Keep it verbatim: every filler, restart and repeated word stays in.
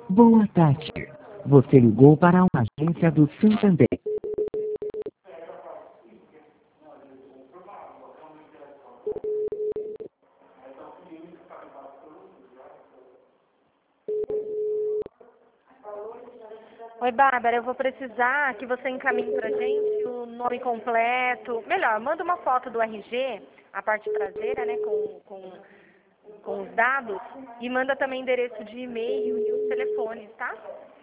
Boa tarde. Você ligou para uma agência do Santander. Oi, Bárbara, eu vou precisar que você encaminhe pra gente o nome completo. Melhor, manda uma foto do R G, a parte traseira, né, com, com, com os dados, e manda também endereço de e-mail e os telefones, tá?